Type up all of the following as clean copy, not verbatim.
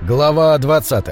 Глава 20.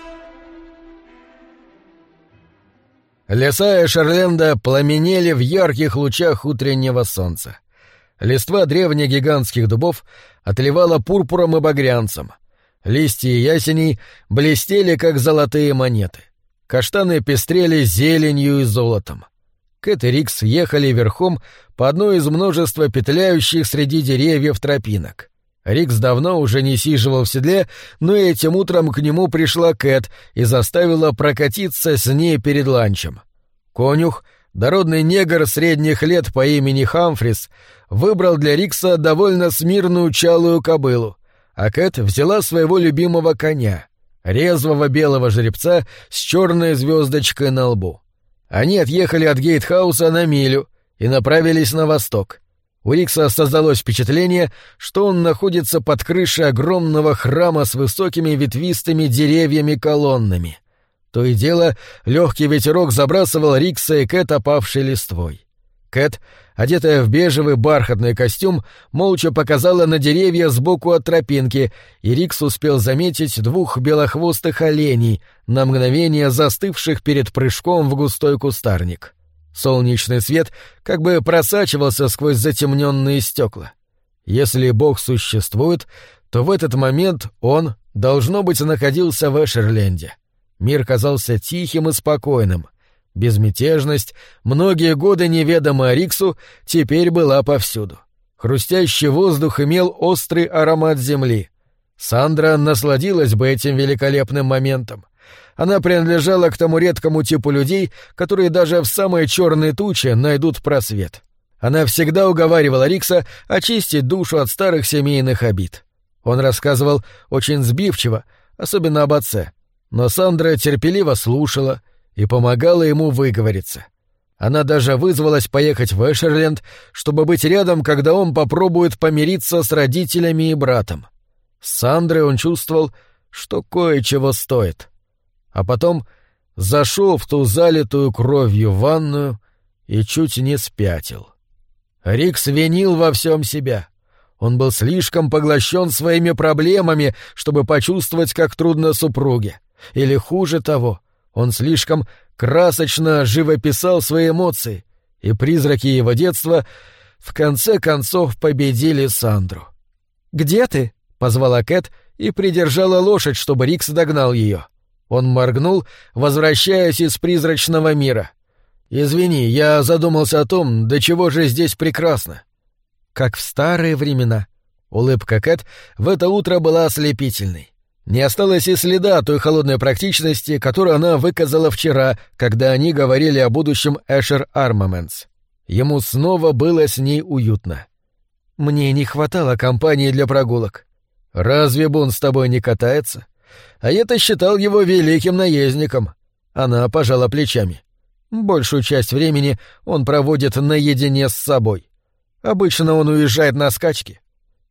Леса Эшерленда пламенели в ярких лучах утреннего солнца. Листва древних гигантских дубов отливала пурпуром и багрянцем. Листья ясеней блестели, как золотые монеты. Каштаны пестрели зеленью и золотом. Кэт и Рикс ехали верхом по одной из множества петляющих среди деревьев тропинок. Рикс давно уже не сиживал в седле, но этим утром к нему пришла Кэт и заставила прокатиться с ней перед ланчем. Конюх, дородный негр средних лет по имени Хамфрис, выбрал для Рикса довольно смирную чалую кобылу, а Кэт взяла своего любимого коня, резвого белого жеребца с черной звездочкой на лбу. Они отъехали от Гейтхауса на милю и направились на восток. У Рикса создалось впечатление, что он находится под крышей огромного храма с высокими ветвистыми деревьями-колоннами. То и дело, легкий ветерок забрасывал Рикса и Кэт опавшей листвой. Кэт, одетая в бежевый бархатный костюм, молча показала на деревья сбоку от тропинки, и Рикс успел заметить двух белохвостых оленей, на мгновение застывших перед прыжком в густой кустарник. Солнечный свет как бы просачивался сквозь затемненные стекла. Если Бог существует, то в этот момент он, должно быть, находился в Эшерленде. Мир казался тихим и спокойным. Безмятежность, многие годы неведомая Риксу, теперь была повсюду. Хрустящий воздух имел острый аромат земли. Сандра насладилась бы этим великолепным моментом. Она принадлежала к тому редкому типу людей, которые даже в самые черные тучи найдут просвет. Она всегда уговаривала Рикса очистить душу от старых семейных обид. Он рассказывал очень сбивчиво, особенно об отце, но Сандра терпеливо слушала и помогала ему выговориться. Она даже вызвалась поехать в Эшерленд, чтобы быть рядом, когда он попробует помириться с родителями и братом. С Сандрой он чувствовал, что кое-чего стоит. А потом зашел в ту залитую кровью ванную и чуть не спятил. Рикс винил во всем себя. Он был слишком поглощен своими проблемами, чтобы почувствовать, как трудно супруге. Или хуже того, он слишком красочно живописал свои эмоции, и призраки его детства в конце концов победили Сандру. «Где ты?» — позвала Кэт и придержала лошадь, чтобы Рикс догнал ее. Он моргнул, возвращаясь из призрачного мира. «Извини, я задумался о том, до чего же здесь прекрасно». «Как в старые времена». Улыбка Кэт в это утро была ослепительной. Не осталось и следа той холодной практичности, которую она выказала вчера, когда они говорили о будущем Эшер Армаментс. Ему снова было с ней уютно. «Мне не хватало компании для прогулок». «Разве Бун с тобой не катается? А я-то считал его великим наездником». Она пожала плечами. «Большую часть времени он проводит наедине с собой. Обычно он уезжает на скачки».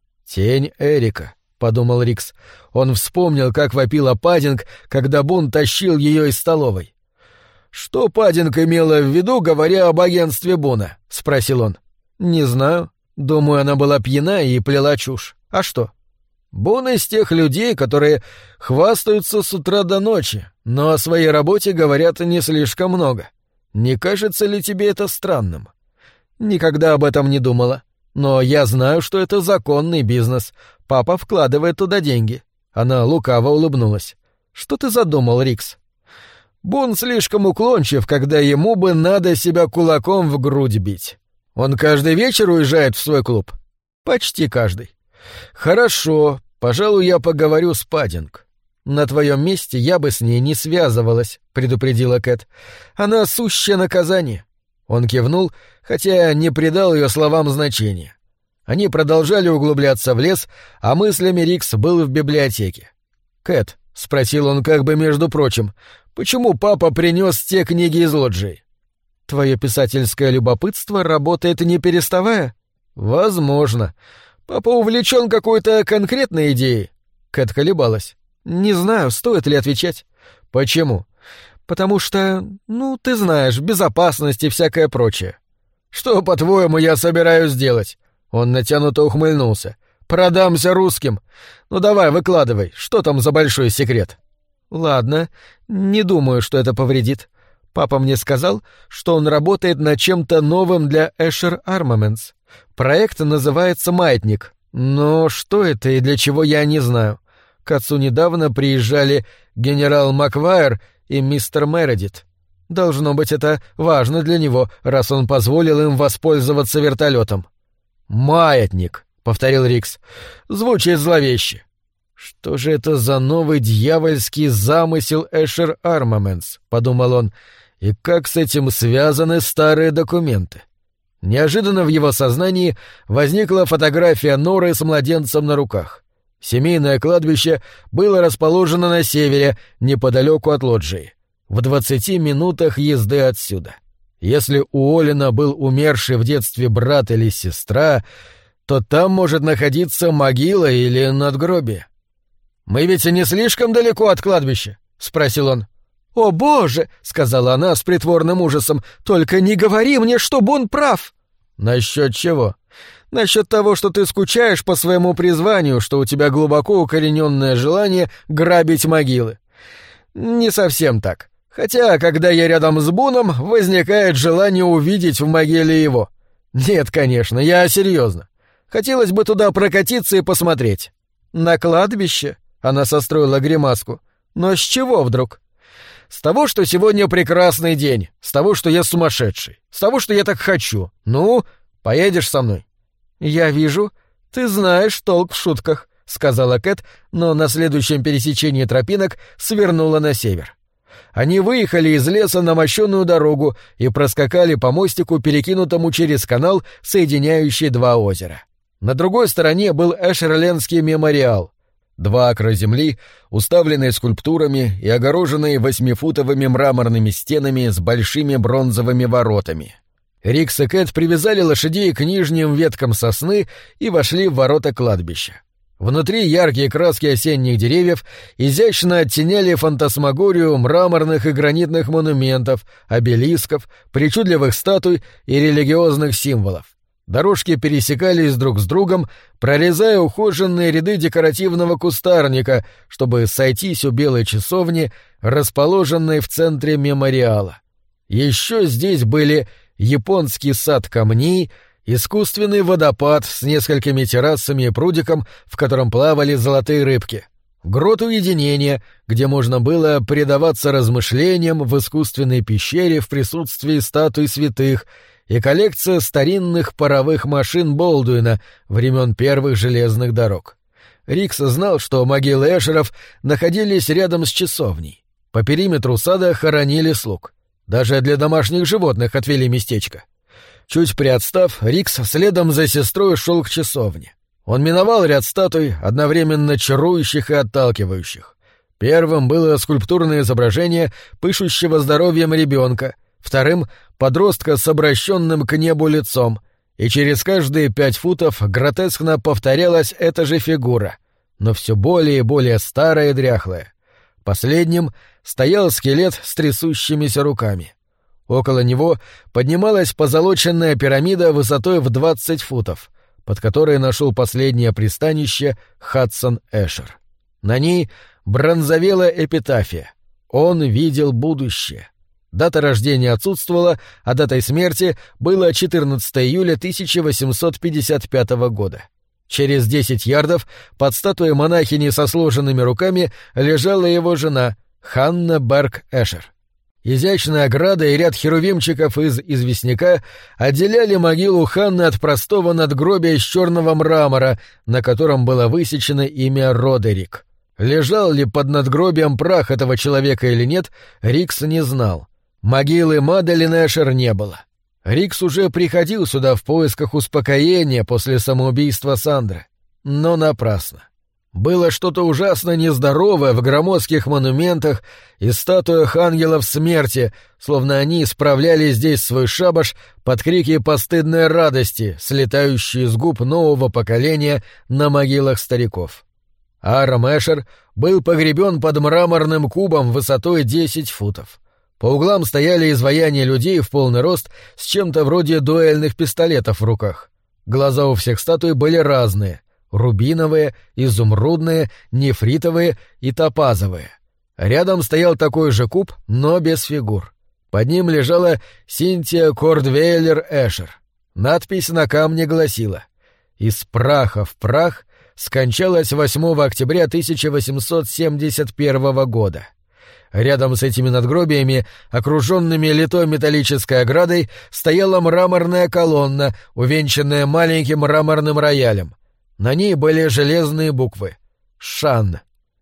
«Тень Эрика», — подумал Рикс. Он вспомнил, как вопила Паддинг, когда Бун тащил ее из столовой. «Что Паддинг имела в виду, говоря об агентстве Буна?» — спросил он. «Не знаю. Думаю, она была пьяна и плела чушь. А что?» «Бун из тех людей, которые хвастаются с утра до ночи, но о своей работе говорят не слишком много. Не кажется ли тебе это странным?» «Никогда об этом не думала. Но я знаю, что это законный бизнес. Папа вкладывает туда деньги». Она лукаво улыбнулась. «Что ты задумал, Рикс?» «Бун слишком уклончив, когда ему бы надо себя кулаком в грудь бить. Он каждый вечер уезжает в свой клуб?» «Почти каждый». «Хорошо, пожалуй, я поговорю с Паддинг». «На твоем месте я бы с ней не связывалась», — предупредила Кэт. «Она сущее наказание». Он кивнул, хотя не придал ее словам значения. Они продолжали углубляться в лес, а мыслями Рикс был в библиотеке. «Кэт», — спросил он как бы между прочим, — «почему папа принес те книги из лоджии?» «Твое писательское любопытство работает не переставая?» «Возможно. Папа увлечен какой-то конкретной идеей?» Кэт колебалась. «Не знаю, стоит ли отвечать». «Почему?» «Потому что, ты знаешь, безопасность и всякое прочее». «Что, по-твоему, я собираюсь делать?» Он натянуто ухмыльнулся. Продамся русским. Ну давай, выкладывай, что там за большой секрет?» «Ладно, не думаю, что это повредит. Папа мне сказал, что он работает над чем-то новым для Escher Armaments. Проект называется «Маятник». Но что это и для чего, я не знаю. К отцу недавно приезжали генерал Маквайр и мистер Мередит. Должно быть, это важно для него, раз он позволил им воспользоваться вертолетом. «Маятник», — повторил Рикс. «Звучит зловеще. Что же это за новый дьявольский замысел Escher Armaments?» — подумал он. «И как с этим связаны старые документы?» Неожиданно в его сознании возникла фотография Норы с младенцем на руках. Семейное кладбище было расположено на севере, неподалеку от лоджии, в 20 минутах езды отсюда. Если у Олина был умерший в детстве брат или сестра, то там может находиться могила или надгробие. «Мы ведь и не слишком далеко от кладбища?» — спросил он. «О, Боже!» — сказала она с притворным ужасом. «Только не говори мне, чтобы он прав!» «Насчет чего?» «Насчет того, что ты скучаешь по своему призванию, что у тебя глубоко укорененное желание грабить могилы». «Не совсем так. Хотя, когда я рядом с Буном, возникает желание увидеть в могиле его. Нет, конечно, я серьезно. Хотелось бы туда прокатиться и посмотреть». «На кладбище?» — она состроила гримаску. «Но с чего вдруг?» «С того, что сегодня прекрасный день, с того, что я сумасшедший, с того, что я так хочу. Ну, поедешь со мной?» «Я вижу, ты знаешь толк в шутках», — сказала Кэт, но на следующем пересечении тропинок свернула на север. Они выехали из леса на мощенную дорогу и проскакали по мостику, перекинутому через канал, соединяющий два озера. На другой стороне был Эшерлендский мемориал. 2 акра земли, уставленные скульптурами и огороженные 8-футовыми мраморными стенами с большими бронзовыми воротами. Рикс и Кэт привязали лошадей к нижним веткам сосны и вошли в ворота кладбища. Внутри яркие краски осенних деревьев изящно оттеняли фантасмагорию мраморных и гранитных монументов, обелисков, причудливых статуй и религиозных символов. Дорожки пересекались друг с другом, прорезая ухоженные ряды декоративного кустарника, чтобы сойтись у белой часовни, расположенной в центре мемориала. Еще здесь были японский сад камней, искусственный водопад с несколькими террасами и прудиком, в котором плавали золотые рыбки, грот уединения, где можно было предаваться размышлениям в искусственной пещере в присутствии статуй святых, и коллекция старинных паровых машин Болдуина времен первых железных дорог. Рикс знал, что могилы Эшеров находились рядом с часовней. По периметру сада хоронили слуг. Даже для домашних животных отвели местечко. Чуть приотстав, Рикс следом за сестрой шел к часовне. Он миновал ряд статуй, одновременно чарующих и отталкивающих. Первым было скульптурное изображение пышущего здоровьем ребенка, вторым — подростка с обращенным к небу лицом, и через каждые 5 футов гротескно повторялась эта же фигура, но все более и более старая и дряхлая. Последним стоял скелет с трясущимися руками. Около него поднималась позолоченная пирамида высотой в 20 футов, под которой нашел последнее пристанище Хадсон Эшер. На ней бронзовела эпитафия «Он видел будущее». Дата рождения отсутствовала, а датой смерти было 14 июля 1855 года. Через 10 ярдов под статуей монахини со сложенными руками лежала его жена Ханна Берг Эшер. Изящная ограда и ряд херувимчиков из известняка отделяли могилу Ханны от простого надгробия из черного мрамора, на котором было высечено имя Родерик. Лежал ли под надгробием прах этого человека или нет, Рикс не знал. Могилы Маделин Эшер не было. Рикс уже приходил сюда в поисках успокоения после самоубийства Сандры. Но напрасно. Было что-то ужасно нездоровое в громоздких монументах и статуях ангелов смерти, словно они справляли здесь свой шабаш под крики постыдной радости, слетающие с губ нового поколения на могилах стариков. Арам Эшер был погребен под мраморным кубом высотой 10 футов. По углам стояли изваяния людей в полный рост с чем-то вроде дуэльных пистолетов в руках. Глаза у всех статуй были разные. рубиновые, изумрудные, нефритовые и топазовые. Рядом стоял такой же куб, но без фигур. Под ним лежала Синтия Кордвейлер Эшер. Надпись на камне гласила: «Из праха в прах скончалась 8 октября 1871 года». Рядом с этими надгробиями, окруженными литой металлической оградой, стояла мраморная колонна, увенчанная маленьким мраморным роялем. На ней были железные буквы «Шан».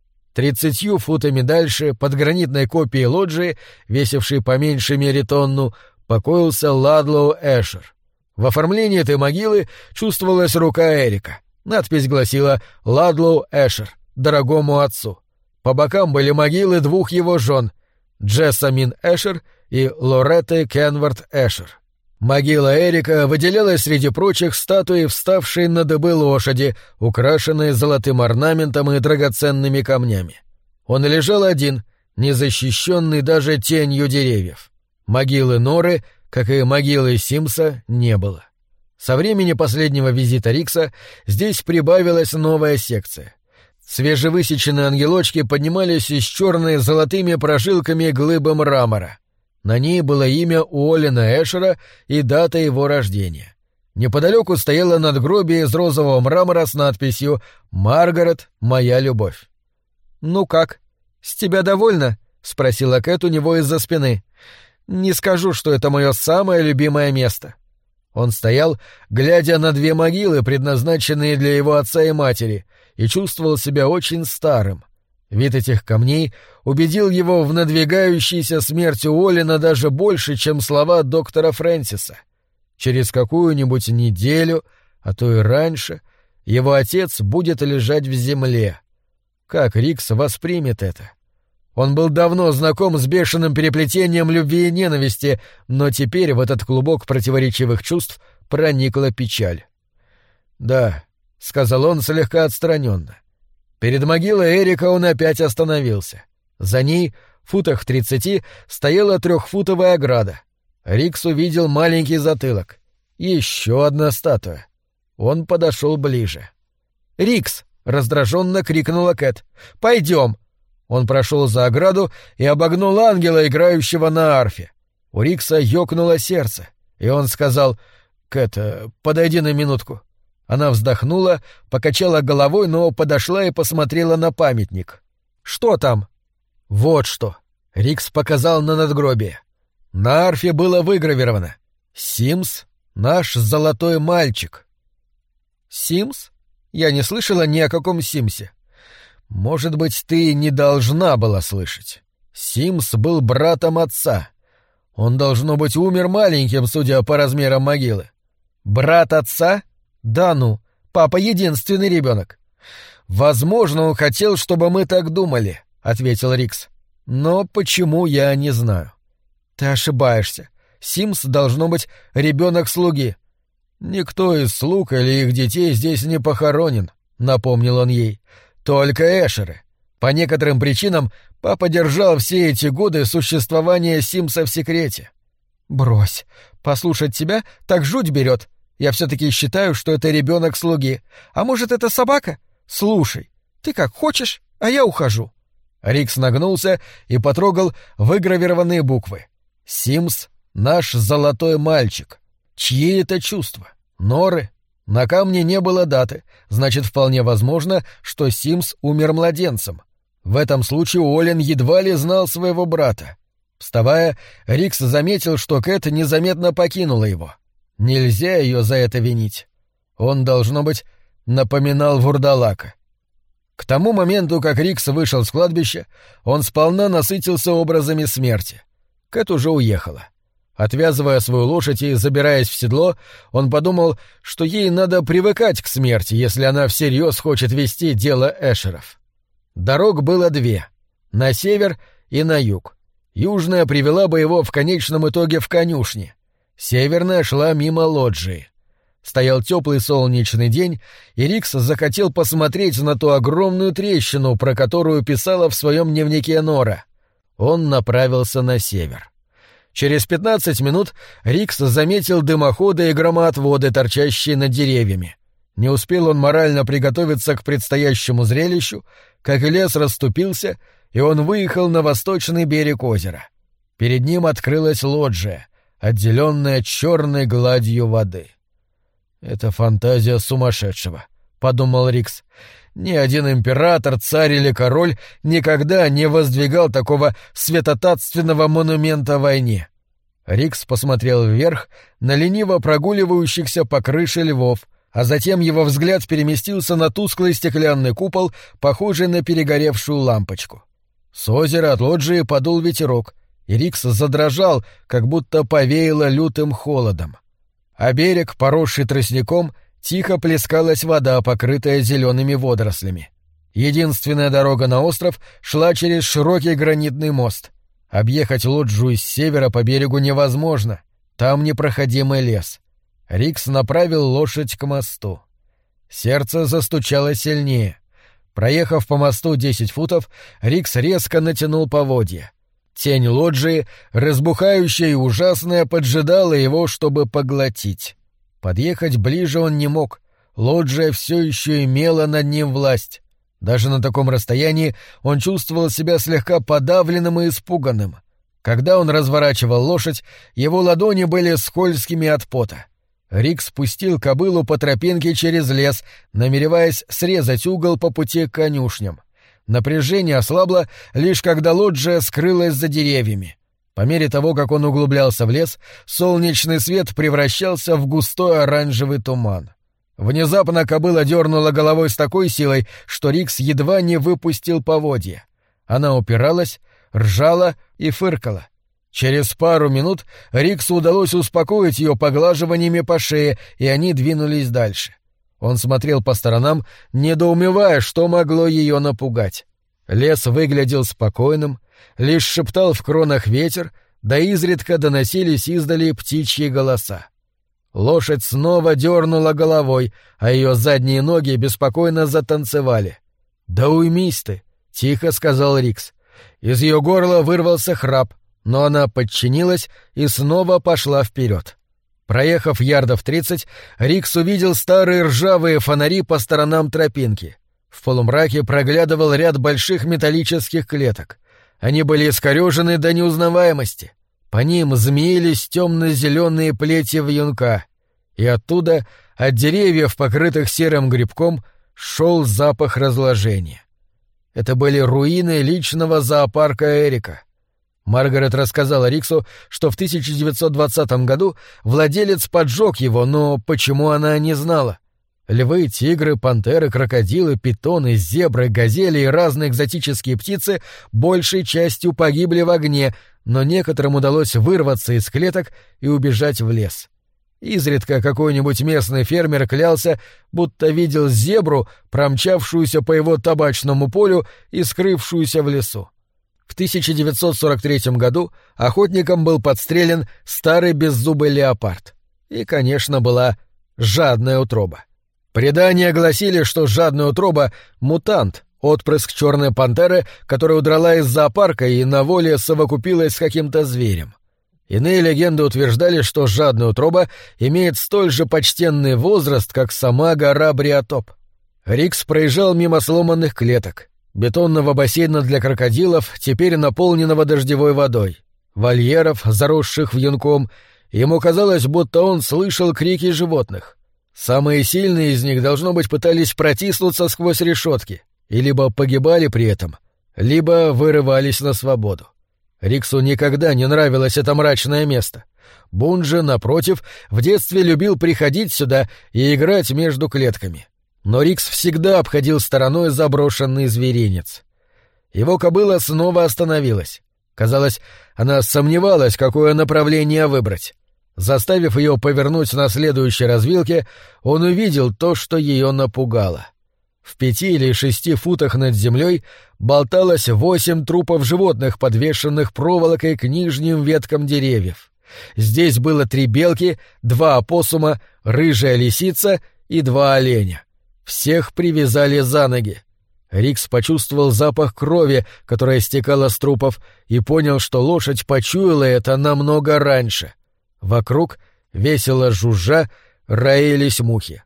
30 футами дальше, под гранитной копией лоджии, весившей по меньшей мере тонну, покоился Ладлоу Эшер. В оформлении этой могилы чувствовалась рука Эрика. Надпись гласила «Ладлоу Эшер, дорогому отцу». По бокам были могилы 2 его жен — Джессамин Эшер и Лоретты Кенвард Эшер. Могила Эрика выделялась среди прочих статуей вставшей на дыбы лошади, украшенной золотым орнаментом и драгоценными камнями. Он лежал один, незащищенный даже тенью деревьев. Могилы Норы, как и могилы Симса, не было. Со времени последнего визита Рикса здесь прибавилась новая секция. Свежевысеченные ангелочки поднимались из черной золотыми прожилками глыбы мрамора. На ней было имя Уоллена Эшера и дата его рождения. Неподалеку стояло надгробие из розового мрамора с надписью «Маргарет, моя любовь». «Ну как, с тебя довольно?» — спросила Кэт у него из-за спины. «Не скажу, что это мое самое любимое место». Он стоял, глядя на 2 могилы, предназначенные для его отца и матери, и чувствовал себя очень старым. Вид этих камней убедил его в надвигающейся смерти Уоллена даже больше, чем слова доктора Фрэнсиса. Через какую-нибудь неделю, а то и раньше, его отец будет лежать в земле. Как Рикс воспримет это? Он был давно знаком с бешеным переплетением любви и ненависти, но теперь в этот клубок противоречивых чувств проникла печаль. «Да», — сказал он слегка отстраненно. Перед могилой Эрика он опять остановился. За ней, в футах в 30, стояла 3-футовая ограда. Рикс увидел маленький затылок. Еще одна статуя. Он подошел ближе. «Рикс!» — раздраженно крикнула Кэт. «Пойдем!» Он прошел за ограду и обогнул ангела, играющего на арфе. У Рикса ёкнуло сердце, и он сказал: «Кэт, подойди на минутку». Она вздохнула, покачала головой, но подошла и посмотрела на памятник. «Что там?» «Вот что!» — Рикс показал на надгробие. На арфе было выгравировано: «Симс — наш золотой мальчик». «Симс? Я не слышала ни о каком Симсе». «Может быть, ты не должна была слышать. Симс был братом отца. Он, должно быть, умер маленьким, судя по размерам могилы». «Брат отца? Да ну, папа единственный ребенок». «Возможно, он хотел, чтобы мы так думали», — ответил Рикс. «Но почему, я не знаю». «Ты ошибаешься. Симс должно быть ребенок слуги». «Никто из слуг или их детей здесь не похоронен», — напомнил он ей. «Только Эшеры. По некоторым причинам папа держал все эти годы существования Симса в секрете». «Брось. Послушать тебя так жуть берет. Я все-таки считаю, что это ребенок слуги. А может, это собака? Слушай, ты как хочешь, а я ухожу». Рикс нагнулся и потрогал выгравированные буквы. «Симс — наш золотой мальчик». Чьи это чувства? Норы? На камне не было даты, значит, вполне возможно, что Симс умер младенцем. В этом случае Уоллен едва ли знал своего брата. Вставая, Рикс заметил, что Кэт незаметно покинула его. Нельзя ее за это винить. Он, должно быть, напоминал вурдалака. К тому моменту, как Рикс вышел с кладбища, он сполна насытился образами смерти. Кэт уже уехала. Отвязывая свою лошадь и забираясь в седло, он подумал, что ей надо привыкать к смерти, если она всерьез хочет вести дело Эшеров. Дорог было 2 — на север и на юг. Южная привела бы его в конечном итоге в конюшни. Северная шла мимо лоджии. Стоял теплый солнечный день, и Рикс захотел посмотреть на ту огромную трещину, про которую писала в своем дневнике Нора. Он направился на север. Через 15 минут Рикс заметил дымоходы и громоотводы, торчащие над деревьями. Не успел он морально приготовиться к предстоящему зрелищу, как лес расступился, и он выехал на восточный берег озера. Перед ним открылась лоджия, отделенная черной гладью воды. «Это фантазия сумасшедшего», — подумал Рикс. «Ни один император, царь или король никогда не воздвигал такого святотатственного монумента войне». Рикс посмотрел вверх на лениво прогуливающихся по крыше львов, а затем его взгляд переместился на тусклый стеклянный купол, похожий на перегоревшую лампочку. С озера от лоджии подул ветерок, и Рикс задрожал, как будто повеяло лютым холодом. А берег, поросший тростником, тихо плескалась вода, покрытая зелеными водорослями. Единственная дорога на остров шла через широкий гранитный мост. Объехать лоджию с севера по берегу невозможно, там непроходимый лес. Рикс направил лошадь к мосту. Сердце застучало сильнее. Проехав по мосту 10 футов, Рикс резко натянул поводья. Тень лоджии, разбухающая и ужасная, поджидала его, чтобы поглотить. Подъехать ближе он не мог. Лоджия все еще имела над ним власть. Даже на таком расстоянии он чувствовал себя слегка подавленным и испуганным. Когда он разворачивал лошадь, его ладони были скользкими от пота. Рик спустил кобылу по тропинке через лес, намереваясь срезать угол по пути к конюшням. Напряжение ослабло, лишь когда лоджия скрылась за деревьями. По мере того, как он углублялся в лес, солнечный свет превращался в густой оранжевый туман. Внезапно кобыла дернула головой с такой силой, что Рикс едва не выпустил поводья. Она упиралась, ржала и фыркала. Через пару минут Риксу удалось успокоить ее поглаживаниями по шее, и они двинулись дальше. Он смотрел по сторонам, недоумевая, что могло ее напугать. Лес выглядел спокойным, лишь шептал в кронах ветер, да изредка доносились издали птичьи голоса. Лошадь снова дернула головой, а ее задние ноги беспокойно затанцевали. «Да уймись ты!» — тихо сказал Рикс. Из ее горла вырвался храп, но она подчинилась и снова пошла вперед. Проехав ярдов 30, Рикс увидел старые ржавые фонари по сторонам тропинки. В полумраке проглядывал ряд больших металлических клеток. Они были искорежены до неузнаваемости. По ним змеились темно-зеленые плети вьюнка, и оттуда, от деревьев, покрытых серым грибком, шел запах разложения. Это были руины личного зоопарка Эрика. Маргарет рассказала Риксу, что в 1920 году владелец поджег его, но почему она не знала? Львы, тигры, пантеры, крокодилы, питоны, зебры, газели и разные экзотические птицы большей частью погибли в огне, но некоторым удалось вырваться из клеток и убежать в лес. Изредка какой-нибудь местный фермер клялся, будто видел зебру, промчавшуюся по его табачному полю и скрывшуюся в лесу. В 1943 году охотником был подстрелен старый беззубый леопард. И, конечно, была жадная утроба. Предания гласили, что жадная утроба — мутант, отпрыск черной пантеры, которая удрала из зоопарка и на воле совокупилась с каким-то зверем. Иные легенды утверждали, что жадная утроба имеет столь же почтенный возраст, как сама гора Бриотоп. Рикс проезжал мимо сломанных клеток, бетонного бассейна для крокодилов, теперь наполненного дождевой водой, вольеров, заросших вьюнком. Ему казалось, будто он слышал крики животных. Самые сильные из них, должно быть, пытались протиснуться сквозь решетки и либо погибали при этом, либо вырывались на свободу. Риксу никогда не нравилось это мрачное место. Бунджи, напротив, в детстве любил приходить сюда и играть между клетками. Но Рикс всегда обходил стороной заброшенный зверинец. Его кобыла снова остановилась. Казалось, она сомневалась, какое направление выбрать. Заставив ее повернуть на следующей развилке, он увидел то, что ее напугало. В 5 или 6 футах над землей болталось 8 трупов животных, подвешенных проволокой к нижним веткам деревьев. Здесь было 3 белки, 2 опоссума, рыжая лисица и 2 оленя. Всех привязали за ноги. Рикс почувствовал запах крови, которая стекала с трупов, и понял, что лошадь почуяла это намного раньше. Вокруг, весело жужжа, роились мухи.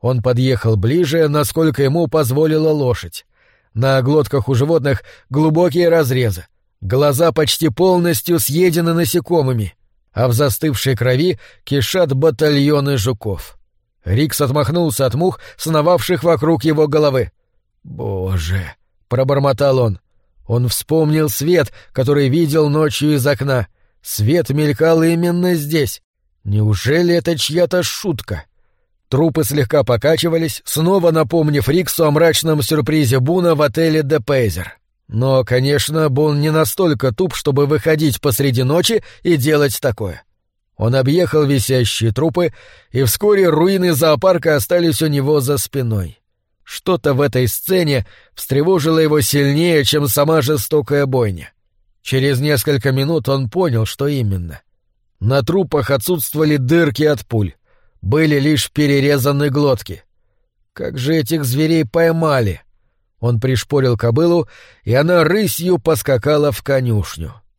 Он подъехал ближе, насколько ему позволила лошадь. На глотках у животных глубокие разрезы, глаза почти полностью съедены насекомыми, а в застывшей крови кишат батальоны жуков. Рикс отмахнулся от мух, сновавших вокруг его головы. «Боже!» — пробормотал он. Он вспомнил свет, который видел ночью из окна. Свет мелькал именно здесь. Неужели это чья-то шутка? Трупы слегка покачивались, снова напомнив Риксу о мрачном сюрпризе Буна в отеле «Де Пейзер». Но, конечно, Бун не настолько туп, чтобы выходить посреди ночи и делать такое. Он объехал висящие трупы, и вскоре руины зоопарка остались у него за спиной. Что-то в этой сцене встревожило его сильнее, чем сама жестокая бойня. Через несколько минут он понял, что именно. На трупах отсутствовали дырки от пуль. Были лишь перерезаны глотки. Как же этих зверей поймали? Он пришпорил кобылу, и она рысью поскакала в конюшню.